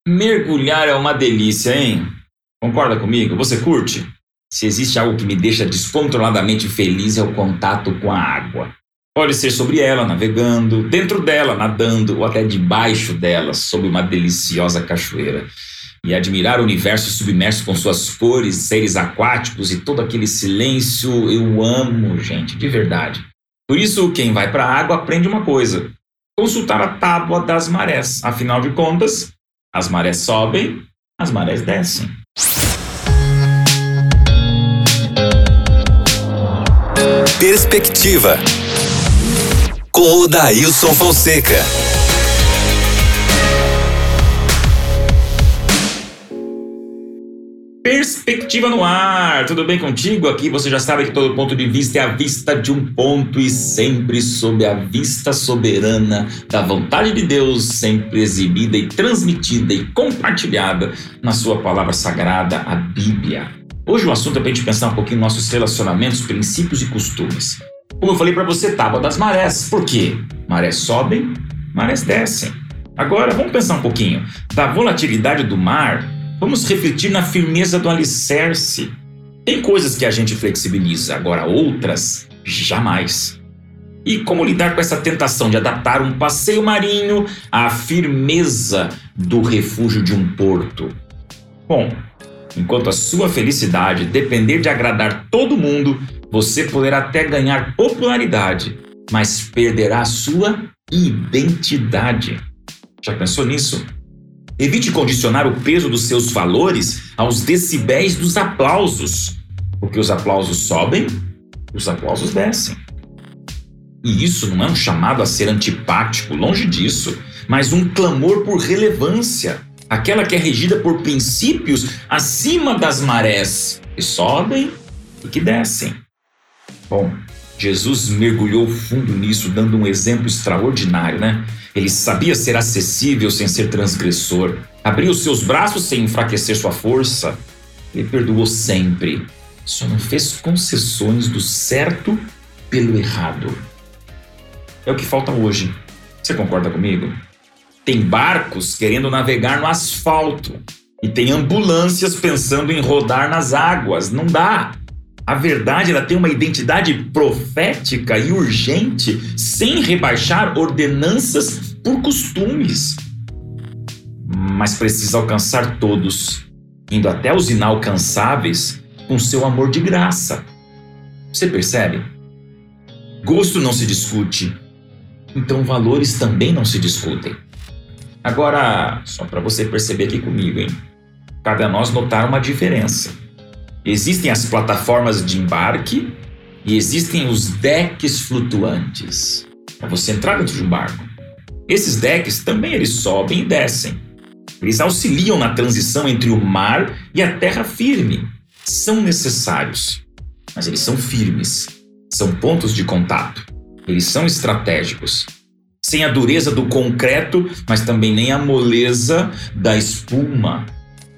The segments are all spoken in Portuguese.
Mergulhar é uma delícia, hein? Concorda comigo? Você curte? Se existe algo que me deixa descontroladamente feliz é o contato com a água. Pode ser sobre ela, navegando, dentro dela, nadando, ou até debaixo dela, sob uma deliciosa cachoeira. E admirar o universo submerso com suas cores, seres aquáticos e todo aquele silêncio, eu amo, gente, de verdade. Por isso, quem vai para a água aprende uma coisa: consultar a tábua das marés. Afinal de contas, as marés sobem, as marés descem. Perspectiva, com o Dailson Fonseca. Perspectiva no ar, tudo bem contigo? Aqui você já sabe que todo ponto de vista é a vista de um ponto e sempre sob a vista soberana da vontade de Deus, sempre exibida e transmitida e compartilhada na sua palavra sagrada, a Bíblia. Hoje o assunto é para a gente pensar um pouquinho nos nossos relacionamentos, princípios e costumes. Como eu falei para você, tábua das marés. Por quê? Marés sobem, marés descem. Agora vamos pensar um pouquinho da volatilidade do mar. Vamos refletir na firmeza do alicerce. Tem coisas que a gente flexibiliza, agora outras jamais. E como lidar com essa tentação de adaptar um passeio marinho à firmeza do refúgio de um porto? Bom, enquanto a sua felicidade depender de agradar todo mundo, você poderá até ganhar popularidade, mas perderá a sua identidade. Já pensou nisso? Evite condicionar o peso dos seus valores aos decibéis dos aplausos, porque os aplausos sobem, os aplausos descem. E isso não é um chamado a ser antipático, longe disso, mas um clamor por relevância, aquela que é regida por princípios acima das marés, que sobem e que descem. Bom, Jesus mergulhou fundo nisso, dando um exemplo extraordinário, né? Ele sabia ser acessível sem ser transgressor. Abriu seus braços sem enfraquecer sua força. Ele perdoou sempre. Só não fez concessões do certo pelo errado. É o que falta hoje. Você concorda comigo? Tem barcos querendo navegar no asfalto. E tem ambulâncias pensando em rodar nas águas. Não dá. A verdade, ela tem uma identidade profética e urgente, sem rebaixar ordenanças por costumes. Mas precisa alcançar todos, indo até os inalcançáveis com seu amor de graça. Você percebe? Gosto não se discute, então valores também não se discutem. Agora, só para você perceber aqui comigo, hein? Cabe a nós notar uma diferença. Existem as plataformas de embarque e existem os decks flutuantes, para você entrar dentro de um barco. Esses decks também eles sobem e descem. Eles auxiliam na transição entre o mar e a terra firme. São necessários, mas eles são firmes. São pontos de contato. Eles são estratégicos. Sem a dureza do concreto, mas também nem a moleza da espuma.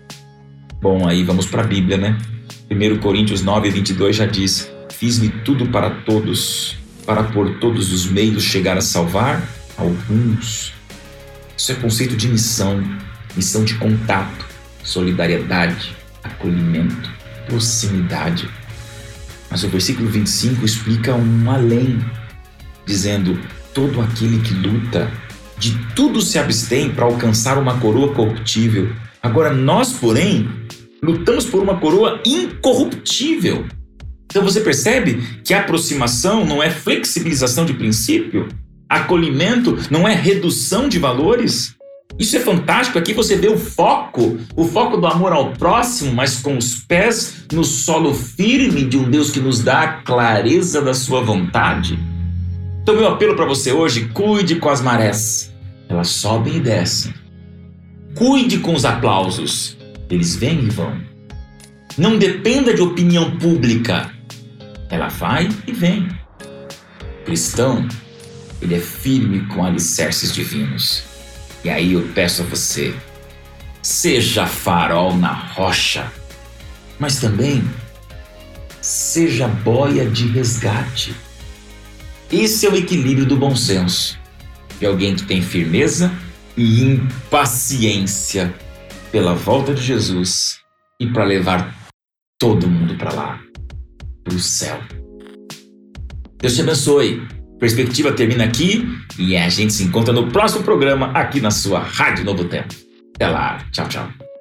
Bom, aí vamos para a Bíblia, né? 1 Coríntios 9:22 já diz: fiz-me tudo para todos, para por todos os meios chegar a salvar alguns. Isso é conceito de missão de contato, solidariedade, acolhimento, proximidade. Mas o versículo 25 explica um além, dizendo: todo aquele que luta, de tudo se abstém para alcançar uma coroa corruptível. Agora nós, porém, lutamos por uma coroa incorruptível. Então você percebe que a aproximação não é flexibilização de princípio? Acolhimento não é redução de valores? Isso é fantástico. Aqui você vê o foco do amor ao próximo, mas com os pés no solo firme de um Deus que nos dá a clareza da sua vontade. Então meu apelo para você hoje: cuide com as marés. Elas sobem e descem. Cuide com os aplausos. Eles vêm e vão. Não dependa de opinião pública. Ela vai e vem. O cristão, ele é firme com alicerces divinos. E aí eu peço a você: seja farol na rocha, mas também seja boia de resgate. Esse é o equilíbrio do bom senso, de alguém que tem firmeza e impaciência pela volta de Jesus e para levar todo mundo para lá, para o céu. Deus te abençoe. Perspectiva termina aqui e a gente se encontra no próximo programa aqui na sua Rádio Novo Tempo. Até lá. Tchau, tchau.